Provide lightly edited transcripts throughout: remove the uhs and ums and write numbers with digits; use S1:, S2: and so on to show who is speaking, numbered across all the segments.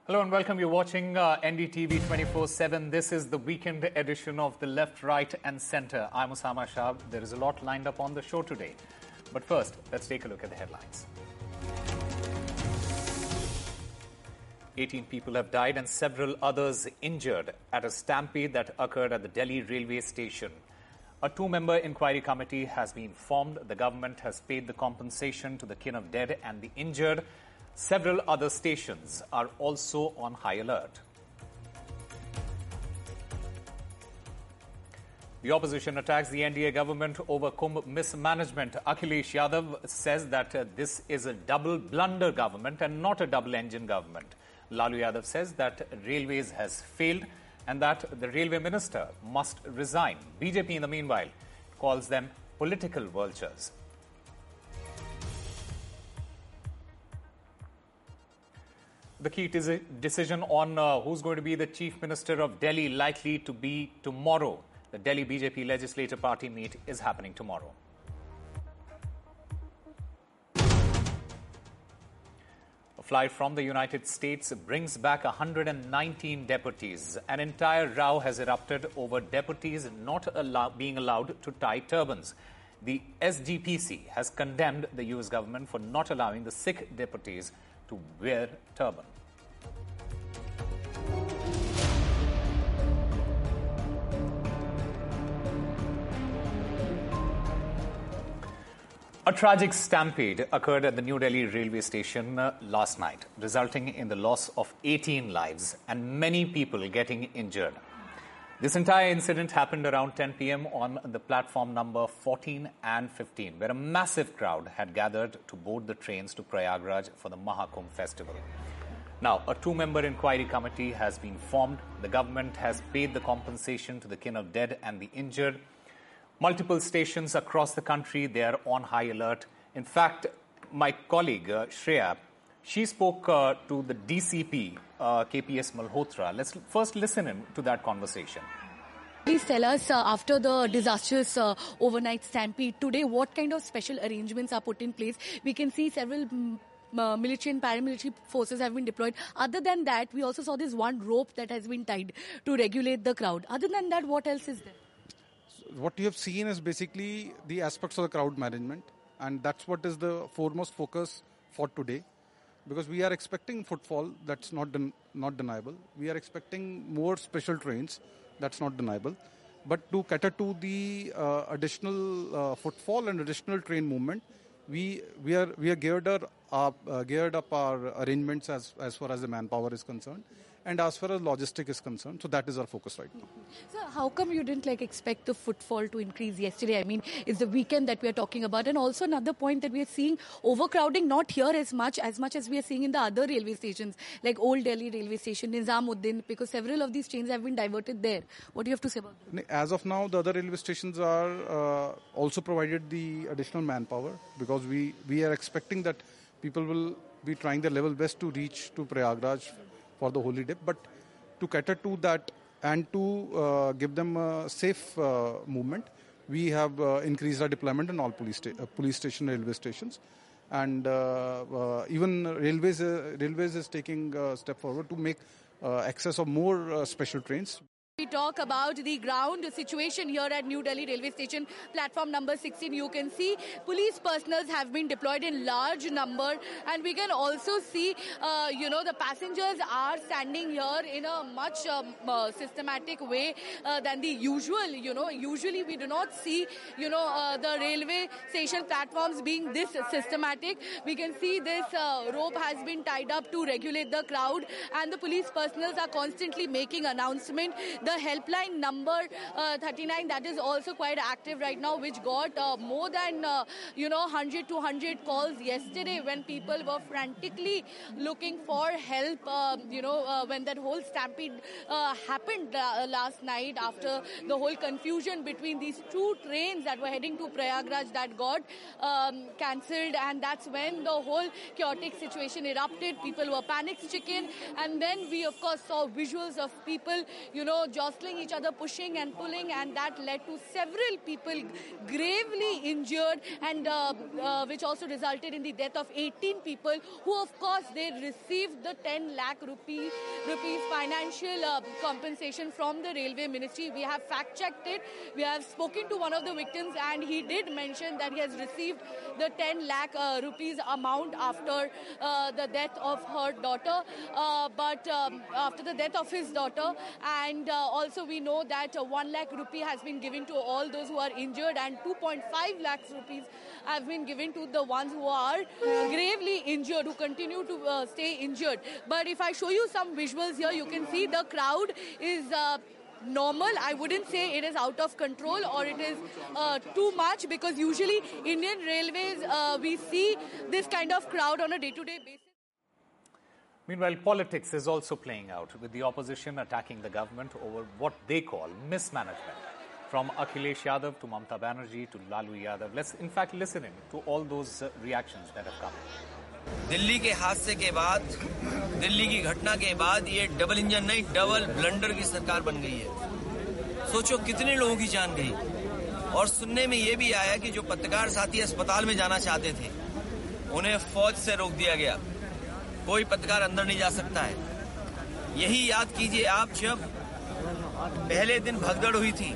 S1: Hello and welcome. You're watching NDTV 24/7. This is the weekend edition of the Left, Right and Centre. I'm Osama Shah. There is a lot lined up on the show today. But first, let's take a look at the headlines. 18 people have died and several others injured at a stampede that occurred at the Delhi railway station. A two-member inquiry committee has been formed. The government has paid the compensation to the kin of dead and the injured. Several other stations are also on high alert. The opposition attacks the NDA government over Kumbh mismanagement. Akhilesh Yadav says that this is a double blunder government and not a double-engine government. Lalu Yadav says that Railways has failed and that the railway minister must resign. BJP, in the meanwhile, calls them political vultures. The key decision on who's going to be the Chief Minister of Delhi likely to be tomorrow. The Delhi BJP Legislative Party meet is happening tomorrow. A flight from the United States brings back 119 deputies. An entire row has erupted over deputies not being allowed to tie turbans. The SGPC has condemned the US government for not allowing the Sikh deputies to wear turban. A tragic stampede occurred at the New Delhi railway station last night, resulting in the loss of 18 lives and many people getting injured. This entire incident happened around 10 p.m. on the platform number 14 and 15, where a massive crowd had gathered to board the trains to Prayagraj for the Mahakumbh festival. Now, a two-member inquiry committee has been formed. The government has paid the compensation to the kin of dead and the injured. Multiple stations across the country, they are on high alert. In fact, my colleague, Shreya, she spoke to the DCP, KPS Malhotra. Let's first listen in to that conversation.
S2: Please tell us, after the disastrous overnight stampede today, what kind of special arrangements are put in place? We can see several military and paramilitary forces have been deployed. Other than that, we also saw this one rope that has been tied to regulate the crowd. Other than that, what else is there?
S3: What you have seen is basically the aspects of the crowd management, and that's what is the foremost focus for today. Because we are expecting footfall, that's not deniable. We are expecting more special trains, that's not deniable. But to cater to the additional footfall and additional train movement, we are geared up our arrangements as far as the manpower is concerned, and as far as logistics is concerned. So that is our focus right now.
S2: So how come you didn't expect the footfall to increase yesterday? I mean, it's the weekend that we are talking about. And also another point that we are seeing overcrowding, not here as much as we are seeing in the other railway stations, like Old Delhi railway station, Nizamuddin, because several of these trains have been diverted there. What do you have to say about that?
S3: As of now, the other railway stations are also provided the additional manpower, because we are expecting that people will be trying their level best to reach to Prayagraj for the holy day, but to cater to that and to give them a safe movement, we have increased our deployment in all police station, railway stations, and even railways is taking a step forward to make access of more special trains.
S2: We talk about the ground situation here at New Delhi railway station, platform number 16. You can see police personnel have been deployed in large number, and we can also see, the passengers are standing here in a much systematic way than the usual. Usually we do not see, the railway station platforms being this systematic. We can see this rope has been tied up to regulate the crowd, and the police personnel are constantly making announcement. The helpline number 39, that is also quite active right now, which got more than 100 to 100 calls yesterday when people were frantically looking for help. When that whole stampede happened last night, after the whole confusion between these two trains that were heading to Prayagraj that got cancelled, and that's when the whole chaotic situation erupted. People were panic-stricken, and then we of course saw visuals of people jostling each other, pushing and pulling, and that led to several people gravely injured, and which also resulted in the death of 18 people who, of course, they received the 10 lakh rupees financial compensation from the Railway Ministry. We have fact-checked it. We have spoken to one of the victims, and he did mention that he has received the 10 lakh rupees amount after the death of her daughter, after the death of his daughter. And also we know that 1 lakh rupee has been given to all those who are injured, and 2.5 lakhs rupees have been given to the ones who are gravely injured, who continue to stay injured. But if I show you some visuals here, you can see the crowd is normal. I wouldn't say it is out of control or it is too much, because usually Indian Railways, we see this kind of crowd on a day-to-day basis.
S1: Meanwhile, politics is also playing out, with the opposition attacking the government over what they call mismanagement. From Akhilesh Yadav to Mamata Banerjee to Lalu Yadav. Let's in fact listen in to all those reactions that have come.
S4: Delhi के हादसे के बाद, दिल्ली की घटना के बाद ये double engine नहीं, डबल ब्लंडर की सरकार बन गई है। सोचो कितने लोगों की जान गई। और सुनने में ये भी आया कि जो पत्रकार साथी अस्पताल में जाना चाहते थे, उन्हें फौज से रोक दिया गया। कोई पत्रकार अंदर नहीं जा सकता है। यही याद कीजिए आप, जब पहले दिन भगदड़ हुई थी,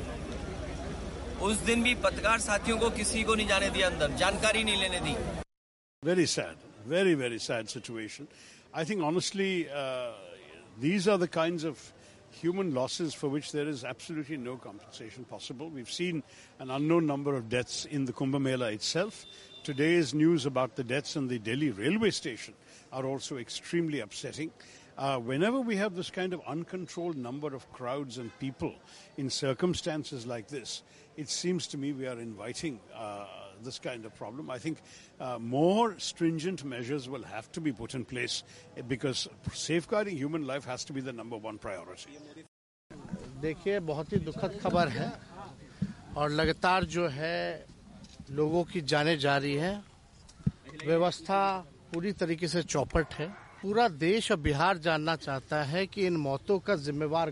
S4: उस दिन भी पत्रकार साथियों को किसी को नहीं जाने दिया अंदर, जानकारी नहीं लेने दी।
S5: Very sad. Very, very sad situation. I think honestly, these are the kinds of human losses for which there is absolutely no compensation possible. We've seen an unknown number of deaths in the Kumbh Mela itself. Today's news about the deaths in the Delhi railway station are also extremely upsetting. Whenever we have this kind of uncontrolled number of crowds and people in circumstances like this, it seems to me we are inviting this kind of problem. I think more stringent measures will have to be put in place, because safeguarding human life has to be the number one priority.
S6: देखिए, बहुत ही दुखद खबर है और लगातार जो है लोगों की जानें जा रही है। व्यवस्था पूरी तरीके से चौपट है। पूरा देश और बिहार जानना चाहता है कि इन मौतों का जिम्मेवार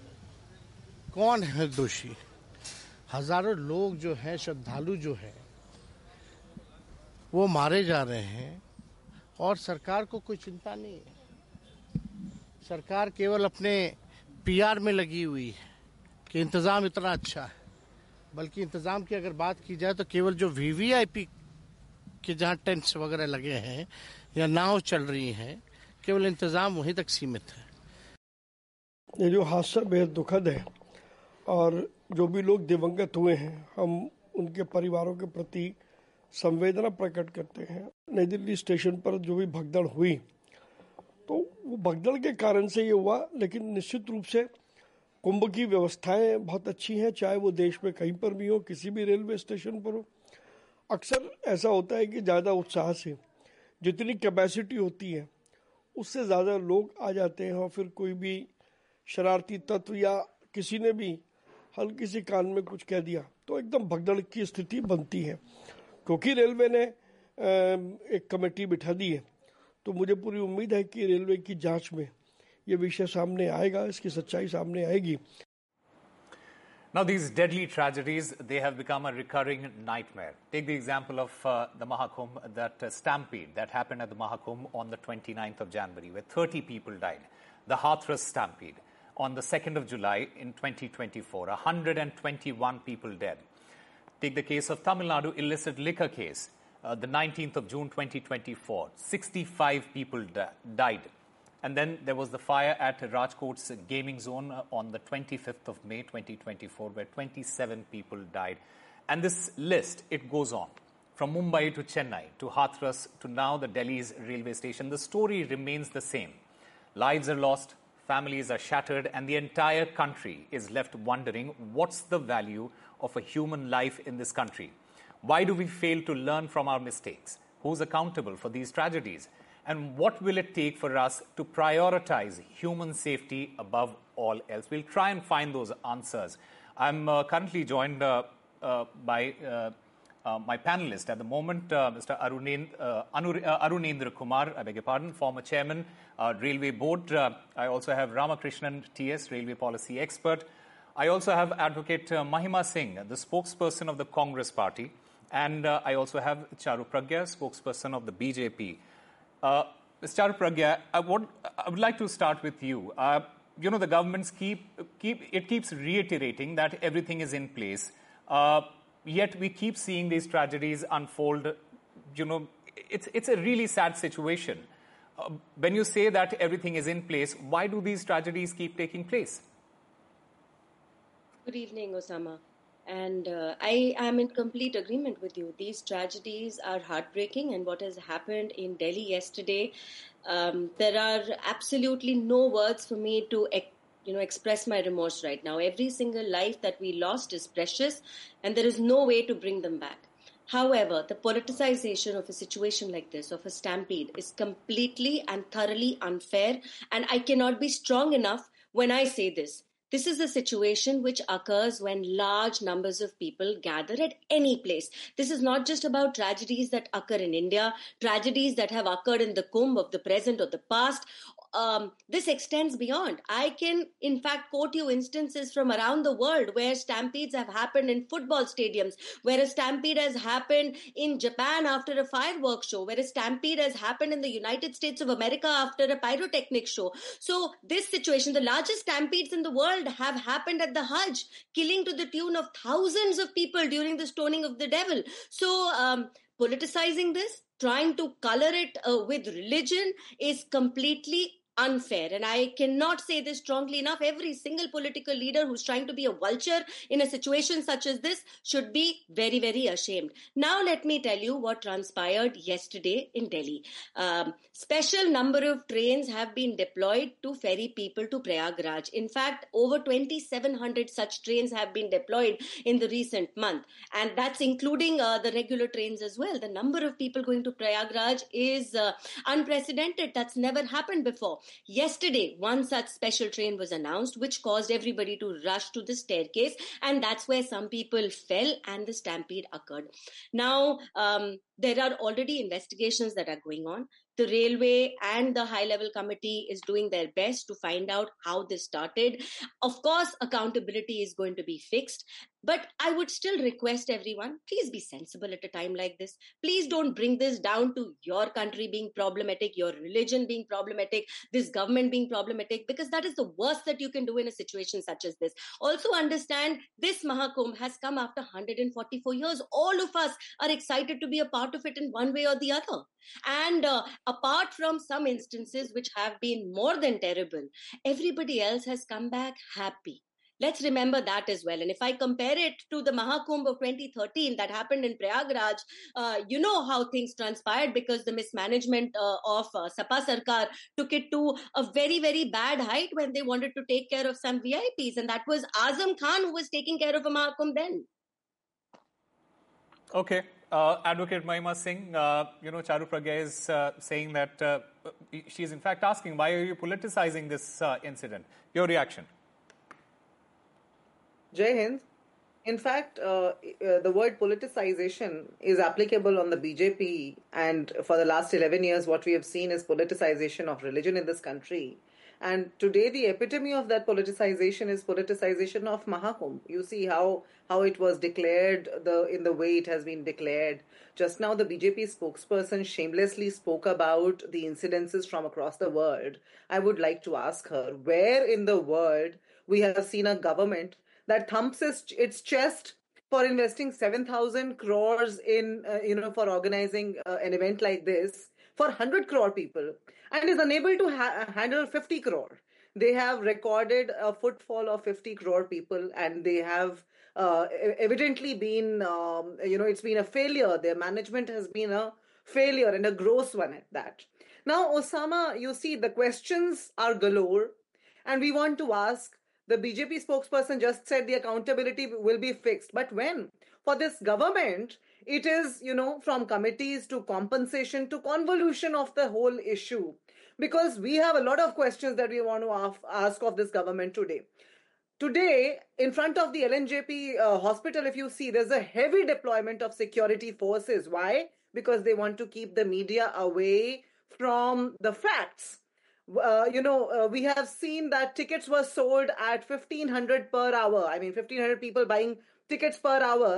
S6: कौन है दोषी। हजारों लोग जो हैं, श्रद्धालु जो हैं, वो मारे जा रहे हैं और सरकार को कोई चिंता नहीं है। सरकार केवल अपने पीआर में लगी हुई है कि इंतज़ाम इतना अच्छा है, बल्कि इंतज़ाम की अगर बात की जाए तो केवल जो वीवीआईपी के जहाँ टेंट्स वगैरह लगे हैं या नाव चल रही हैं, केवल इंतज़ाम वहीं तक सीमित है।
S7: ये जो हादसा बेहद दुखद है और जो भी लोग दिवंगत हुए हैं, हम उनके परिवारों के प्रति संवेदना प्रकट करते हैं। नई दिल्ली स्टेशन पर जो भी भगदड़ हुई, तो वो भगदड़ के कारण से ये हुआ, लेकिन निश्चित रूप से कुंभ की व्यवस्थाएं बहुत अच्छी हैं, चाहे वो देश में कहीं पर भी हो, किसी भी रेलवे स्टेशन पर हो। अक्सर ऐसा होता है कि ज़्यादा उत्साह से जितनी कैपेसिटी होती है उससे ज़्यादा लोग आ जाते हैं और फिर कोई भी शरारती तत्व या किसी ने भी हल्की सी कान में कुछ कह दिया तो एकदम भगदड़ की स्थिति बनती है। क्योंकि रेलवे ने एक कमेटी बिठा दी है, तो मुझे पूरी उम्मीद है कि रेलवे की जांच में ये विषय सामने आएगा, इसकी सच्चाई सामने आएगी।
S1: Now, these deadly tragedies, they have become a recurring nightmare. Take the example of the Mahakumbh, that stampede that happened at the Mahakumbh on the 29th of January, where 30 people died. The Hathras stampede on the 2nd of July in 2024, 121 people dead. Take the case of Tamil Nadu illicit liquor case, the 19th of June 2024, 65 people died. And then there was the fire at Rajkot's gaming zone on the 25th of May 2024, where 27 people died. And this list, it goes on. From Mumbai to Chennai, to Hathras, to now the Delhi's railway station, the story remains the same. Lives are lost, families are shattered, and the entire country is left wondering what's the value of a human life in this country. Why do we fail to learn from our mistakes? Who's accountable for these tragedies? And what will it take for us to prioritize human safety above all else? We'll try and find those answers. I'm currently joined by my panelist at the moment, Mr. Arunendra Kumar, I beg your pardon, former chairman, Railway Board. I also have Ramakrishnan T.S., railway policy expert. I also have Advocate Mahima Singh, the spokesperson of the Congress Party. And I also have Charu Pragya, spokesperson of the BJP. Ms. Charu Pragya, I would like to start with you. The governments keeps reiterating that everything is in place. Yet we keep seeing these tragedies unfold. It's a really sad situation. When you say that everything is in place, why do these tragedies keep taking place?
S8: Good evening, Osama. And I am in complete agreement with you. These tragedies are heartbreaking, and what has happened in Delhi yesterday, there are absolutely no words for me to express my remorse right now. Every single life that we lost is precious, and there is no way to bring them back. However, the politicization of a situation like this, of a stampede, is completely and thoroughly unfair, and I cannot be strong enough when I say this. This is a situation which occurs when large numbers of people gather at any place. This is not just about tragedies that occur in India, tragedies that have occurred in the Kumbh of the present or the past. This extends beyond. I can, in fact, quote you instances from around the world where stampedes have happened in football stadiums, where a stampede has happened in Japan after a fireworks show, where a stampede has happened in the United States of America after a pyrotechnic show. So this situation, the largest stampedes in the world have happened at the Hajj, killing to the tune of thousands of people during the stoning of the devil. So politicizing this, trying to color it with religion is completely unfair. And I cannot say this strongly enough. Every single political leader who's trying to be a vulture in a situation such as this should be very, very ashamed. Now, let me tell you what transpired yesterday in Delhi. Special number of trains have been deployed to ferry people to Prayagraj. In fact, over 2,700 such trains have been deployed in the recent month. And that's including the regular trains as well. The number of people going to Prayagraj is unprecedented. That's never happened before. Yesterday, one such special train was announced, which caused everybody to rush to the staircase, and that's where some people fell and the stampede occurred. Now, there are already investigations that are going on. The railway and the high-level committee is doing their best to find out how this started. Of course, accountability is going to be fixed. But I would still request everyone, please be sensible at a time like this. Please don't bring this down to your country being problematic, your religion being problematic, this government being problematic, because that is the worst that you can do in a situation such as this. Also understand, this Mahakumbh has come after 144 years. All of us are excited to be a part of it in one way or the other. And apart from some instances which have been more than terrible, everybody else has come back happy. Let's remember that as well. And if I compare it to the Mahakumbh of 2013 that happened in Prayagraj, you know how things transpired, because the mismanagement of Sapa Sarkar took it to a very, very bad height when they wanted to take care of some VIPs. And that was Azam Khan who was taking care of a Mahakumbh then.
S1: Okay. Advocate Mahima Singh, Charu Pragya is saying that she's in fact asking, why are you politicizing this incident? Your reaction?
S9: Jai Hind. In fact, the word politicization is applicable on the BJP, and for the last 11 years, what we have seen is politicization of religion in this country. And today, the epitome of that politicization is politicization of Mahakumbh. You see how it was declared, in the way it has been declared. Just now, the BJP spokesperson shamelessly spoke about the incidences from across the world. I would like to ask her, where in the world we have seen a government that thumps its chest for investing 7,000 crores in, for organizing an event like this for 100 crore people, and is unable to handle 50 crore. They have recorded a footfall of 50 crore people, and they have evidently been, it's been a failure. Their management has been a failure, and a gross one at that. Now, Osama, you see, the questions are galore, and we want to ask. The BJP spokesperson just said the accountability will be fixed. But when? For this government, it is, from committees to compensation to convolution of the whole issue. Because we have a lot of questions that we want to ask of this government today. Today, in front of the LNJP hospital, if you see, there's a heavy deployment of security forces. Why? Because they want to keep the media away from the facts. We have seen that tickets were sold at 1,500 per hour. I mean, 1,500 people buying tickets per hour.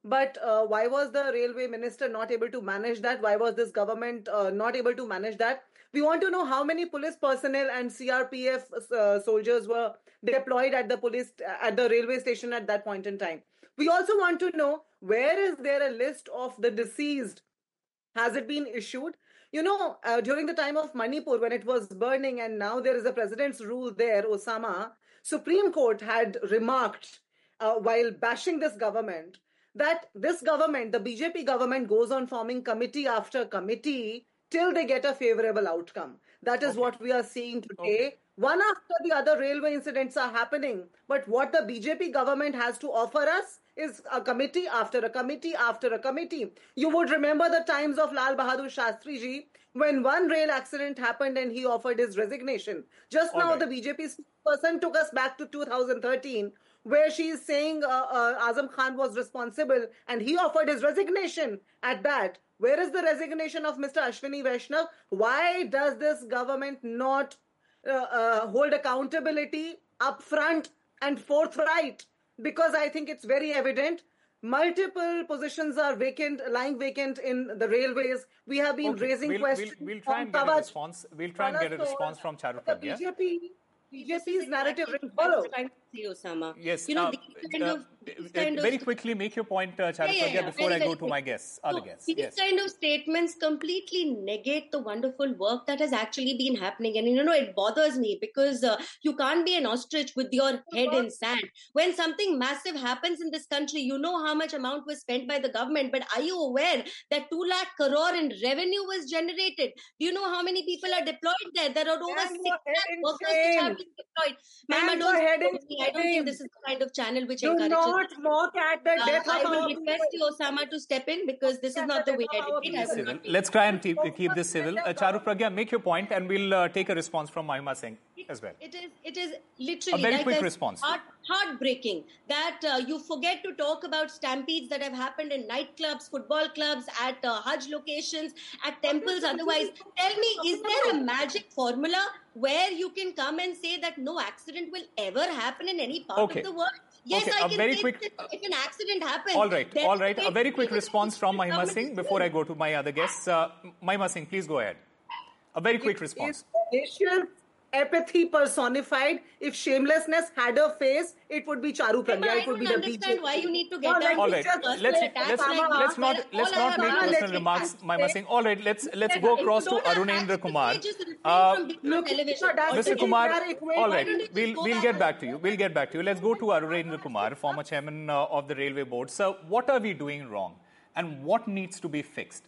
S9: But why was the railway minister not able to manage that? Why was this government not able to manage that? We want to know how many police personnel and CRPF soldiers were deployed at the railway station at that point in time. We also want to know, where is there a list of the deceased? Has it been issued? During the time of Manipur, when it was burning and now there is a president's rule there, Osama, Supreme Court had remarked while bashing this government that this government, the BJP government, goes on forming committee after committee till they get a favorable outcome. That is what we are seeing today. One after the other railway incidents are happening. But what the BJP government has to offer us is a committee after a committee after a committee. You would remember the times of Lal Bahadur Shastri ji, when one rail accident happened and he offered his resignation. Just now, the BJP person took us back to 2013, where she is saying Azam Khan was responsible and he offered his resignation at that. Where is the resignation of Mr. Ashwini Vaishnav? Why does this government not hold accountability upfront and forthright? Because I think it's very evident. Multiple positions are lying vacant in the railways. We have been raising questions.
S1: We'll try and get a response. We'll try and get a response from Charu Pragya.
S9: BJP's narrative will follow.
S1: Yes.
S8: These kind of
S1: very quickly, make your point, Charu Pragya, before I go to my guests, other guests.
S8: These kind of statements completely negate the wonderful work that has actually been happening. And, it bothers me because you can't be an ostrich with your head in sand. When something massive happens in this country, you know how much amount was spent by the government. But are you aware that 2 lakh crore in revenue was generated? Do you know how many people are deployed there? There are over 6 lakh workers which have been deployed. Ma'am, I don't think this is the kind of channel which encourages.
S9: Do not mock at the death of
S8: I will request you, Osama, to step in because this is not the way I debate.
S1: Let's try and keep this civil. Charu Pragya, make your point and we'll take a response from Mahima Singh as well.
S8: It is literally
S1: a very quick response.
S8: Heartbreaking that you forget to talk about stampedes that have happened in nightclubs, football clubs, at Hajj locations, at temples. Otherwise, tell me, is there a magic formula where you can come and say that no accident will ever happen in any part of the world? Yes, I can say that if an accident happens.
S1: All right. A very quick response from Mahima Singh before I go to my other guests. Mahima Singh, please go ahead. A very quick response.
S9: Apathy personified. If shamelessness had a face, it would be Charu Pragya. It would be the BJP.
S8: I don't understand why you need to get down.
S1: All right, let's not make personal remarks, Mahima Singh. All right, let's go across to Arunendra Kumar. Mr. Kumar, all right, we'll get back to you. Let's go to Arunendra Kumar, former chairman of the Railway Board. Sir, what are we doing wrong, and what needs to be fixed?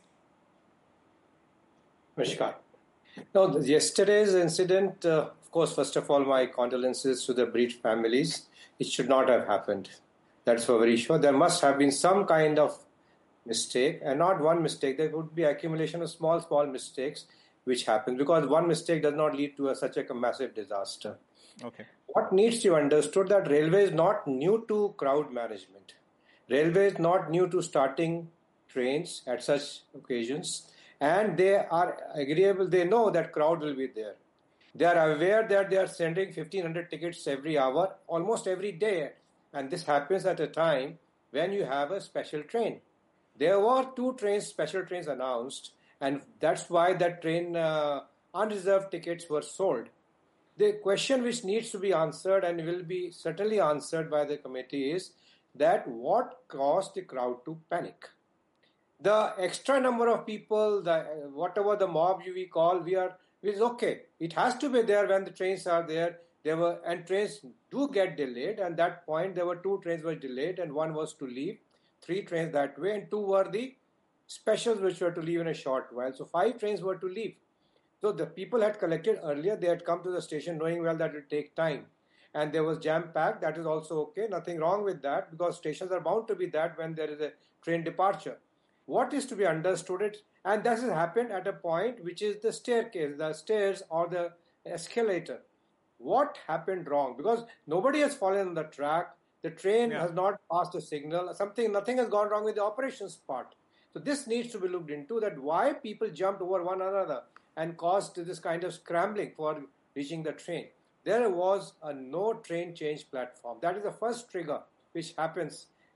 S10: Namaskar. No, yesterday's incident, of course, first of all, my condolences to the bereaved families. It should not have happened. That's for very sure. There must have been some kind of mistake, and not one mistake. There would be accumulation of small mistakes which happen, because one mistake does not lead to such a massive disaster.
S1: Okay.
S10: What needs to be understood that railway is not new to crowd management. Railway is not new to starting trains at such occasions. And they are agreeable. They know that crowd will be there. They are aware that they are sending 1,500 tickets every hour, almost every day. And this happens at a time when you have a special train. There were 2 special trains announced, and that's why that train unreserved tickets were sold. The question which needs to be answered and will be certainly answered by the committee is that what caused the crowd to panic? The extra number of people, whatever the mob we call, is okay. It has to be there when the trains are there. And trains do get delayed. And at that point, there were 2 trains were delayed, and 1 was to leave. 3 trains that way, and 2 were the specials which were to leave in a short while. So 5 trains were to leave. So the people had collected earlier. They had come to the station knowing well that it would take time. And there was jam-packed. That is also okay. Nothing wrong with that, because stations are bound to be that when there is a train departure. What is to be understood, and this has happened at a point which is the staircase, the stairs or the escalator. What happened wrong? Because nobody has fallen on the track. The train has not passed a signal. Nothing has gone wrong with the operations part. So this needs to be looked into, that why people jumped over one another and caused this kind of scrambling for reaching the train. There was a no train change platform. That is the first trigger which happens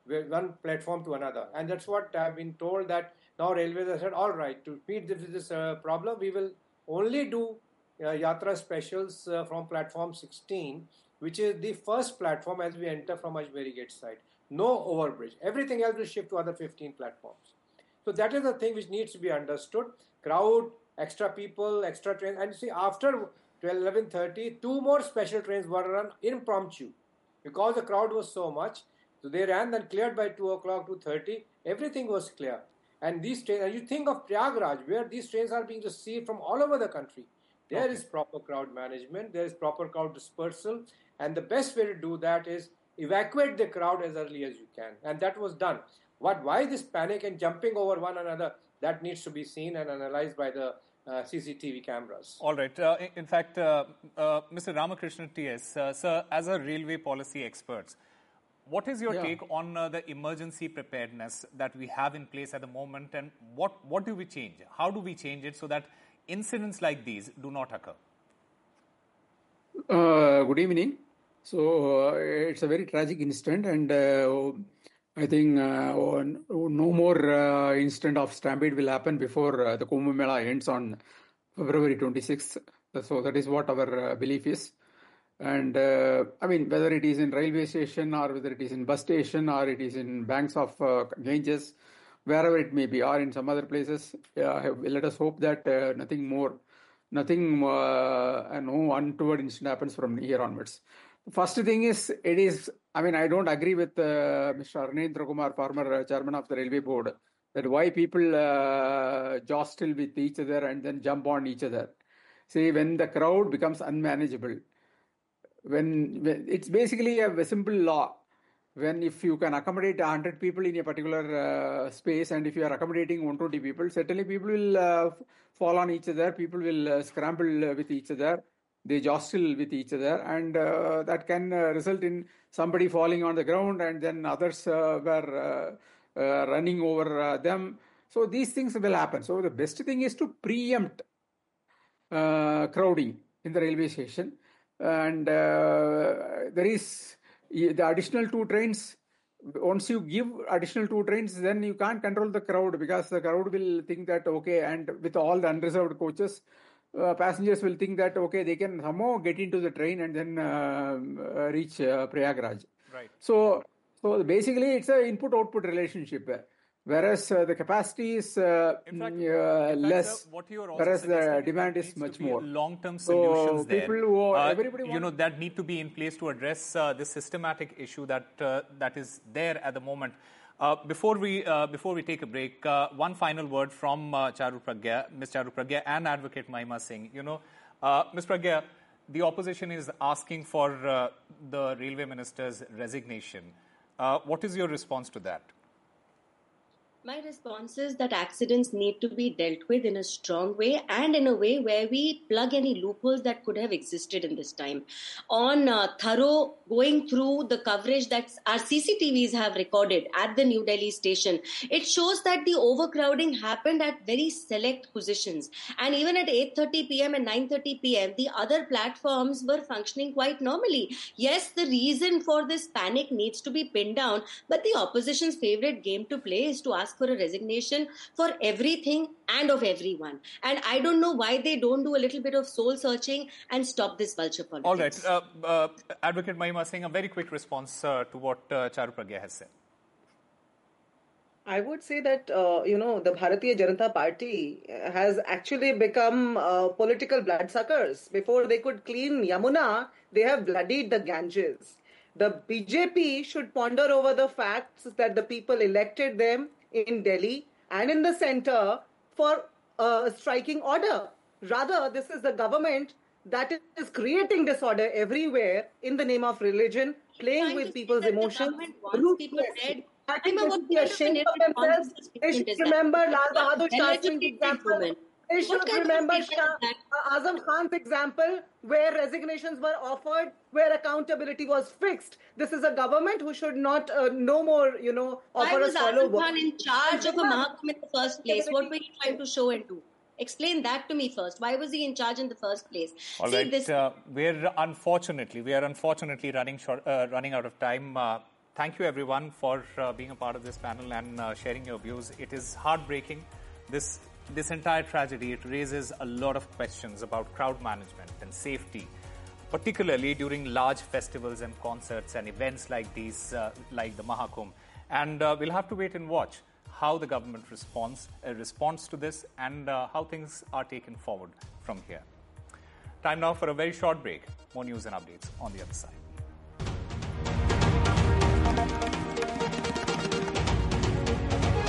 S10: one platform to another. And that's what I've been told, that now Railways have said, all right, to meet this problem, we will only do Yatra specials from platform 16, which is the first platform as we enter from Ajmeri Gate side. No overbridge. Everything else will shift to other 15 platforms. So that is the thing which needs to be understood. Crowd, extra people, extra trains. And you see, after 11:30, 2 more special trains were run impromptu because the crowd was so much. So they ran, then cleared by 2 o'clock, 2:30. Everything was clear. And these trains, and you think of Prayagraj, where these trains are being received from all over the country. There is proper crowd management, there is proper crowd dispersal, and the best way to do that is evacuate the crowd as early as you can. And that was done. Why this panic and jumping over one another, that needs to be seen and analyzed by the CCTV cameras.
S1: All right. In fact, Mr. Ramakrishnan T.S., sir, as a railway policy expert, what is your take on the emergency preparedness that we have in place at the moment, and what do we change? How do we change it so that incidents like these do not occur?
S11: Good evening. So it's a very tragic incident, and I think no more incident of stampede will happen before the Kumbh Mela ends on February 26th. So that is what our belief is. And I mean, whether it is in railway station or whether it is in bus station or it is in banks of Ganges, wherever it may be, or in some other places, let us hope that no untoward incident happens from here onwards. First thing is, I don't agree with Mr. Arnendra Kumar, former chairman of the railway board, that why people jostle with each other and then jump on each other. See, when the crowd becomes unmanageable, when it's basically a simple law. If you can accommodate 100 people in a particular space, and if you are accommodating 120 people, certainly people will fall on each other, people will scramble with each other, they jostle with each other, and that can result in somebody falling on the ground, and then others were running over them. So these things will happen. So the best thing is to preempt crowding in the railway station. And there is the additional 2 trains. Once you give additional 2 trains, then you can't control the crowd, because the crowd will think that, okay, and with all the unreserved coaches, passengers will think that, okay, they can somehow get into the train and then reach Prayagraj.
S1: Right.
S11: So basically, it's an input-output relationship. Whereas the capacity is less, whereas the demand is much more.
S1: Long-term solutions there.
S11: People
S1: that need to be in place to address this systematic issue that is there at the moment. Before we take a break, one final word from Ms. Charu Pragya and Advocate Mahima Singh. Ms. Pragya, the opposition is asking for the railway minister's resignation. What is your response to that?
S8: My response is that accidents need to be dealt with in a strong way, and in a way where we plug any loopholes that could have existed in this time. On thorough going through the coverage that our CCTVs have recorded at the New Delhi station, it shows that the overcrowding happened at very select positions. And even at 8:30 p.m. and 9:30 p.m., the other platforms were functioning quite normally. Yes, the reason for this panic needs to be pinned down, but the opposition's favorite game to play is to ask for a resignation for everything and of everyone. And I don't know why they don't do a little bit of soul searching and stop this vulture politics.
S1: All right. Advocate Mahima Singh, a very quick response to what Charu Pragya has said.
S9: I would say that, the Bharatiya Janata Party has actually become political bloodsuckers. Before they could clean Yamuna, they have bloodied the Ganges. The BJP should ponder over the facts that the people elected them in Delhi and in the center for striking order. Rather, this is the government that is creating disorder everywhere in the name of religion, playing with people's emotions. I think they should be ashamed of themselves. They should remember Lal Bahadur Shastri's example. They should remember Azam Khan's example, where resignations were offered, where accountability was fixed. This is a government who should not no more, offer us follow.
S8: Why was Azam Khan in charge of a Mahakam in the first place? What were you trying to show and do? Explain that to me first. Why was he in charge in the first place?
S1: All right. We are unfortunately running out of time. Thank you, everyone, for being a part of this panel and sharing your views. It is heartbreaking. This entire tragedy, it raises a lot of questions about crowd management and safety, particularly during large festivals and concerts and events like these, like the Mahakumbh. And we'll have to wait and watch how the government responds to this and how things are taken forward from here. Time now for a very short break. More news and updates on the other side.